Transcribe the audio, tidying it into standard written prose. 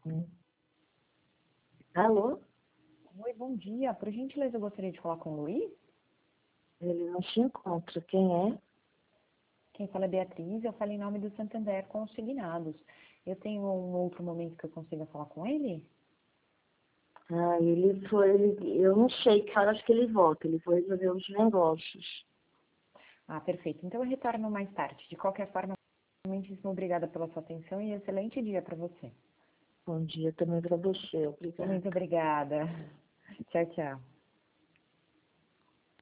Alô? Oi, bom dia. Por gentileza, eu gostaria de falar com o Luiz. Ele não se encontra. Quem é? Quem fala é Beatriz, eu falo em nome do Santander Consignados. Eu tenho um outro momento que eu consiga falar com ele? Eu não sei que horas que ele volta. Ele foi resolver os negócios. Ah, perfeito. Então eu retorno mais tarde. De qualquer forma, muitíssimo obrigada pela sua atenção e excelente dia para você. Bom dia também para você. Obrigada. Muito obrigada. Tchau, tchau.